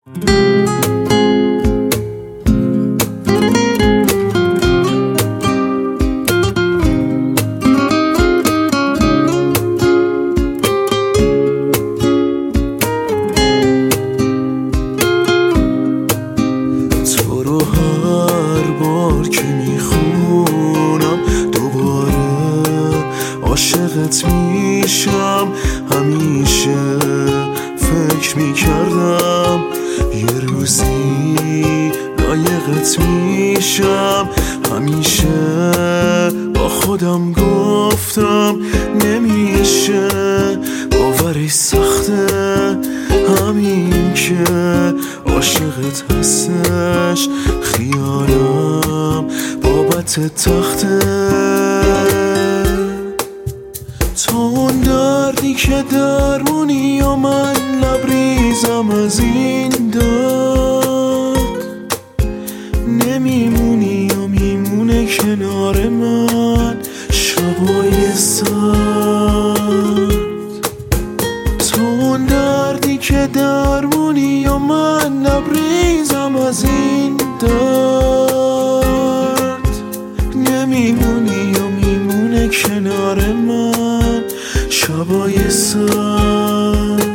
تو رو هر بار که میخونم دوباره عاشقت میشم. همیشه فکر میکردم یه روزی لایقت میشم. همیشه با خودم گفتم نمیشه، باورش سخته همین که عاشقت هستش. خیالم بابت تخته، تو اون دردی که درمونی و من لبریزم از این داد. نمیمونی و میمونه کنار من شبای سرد. تو اون دردی که درمونی و من لبریزم از این درد. نمیمونی و میمونه کنار من شبای سرد.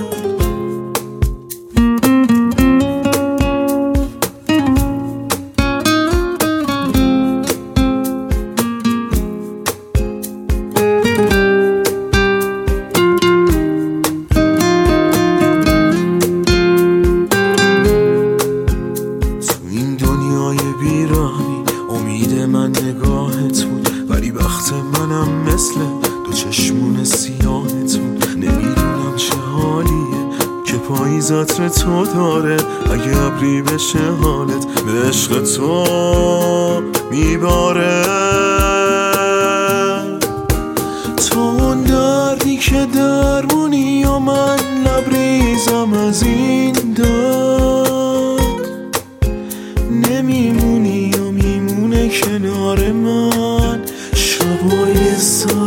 امید من نگاهت بود، ولی وقت منم مثل دو چشمون سیاهت بود. نمیدونم چه حالیه که پاییز عطر تو داره. اگه ابری بشه حالت به عشق تو میباره. تو اون دردی که درمونی و من لبریزم از این داد. نمیمونی و میمونه کنار من شبای سرد.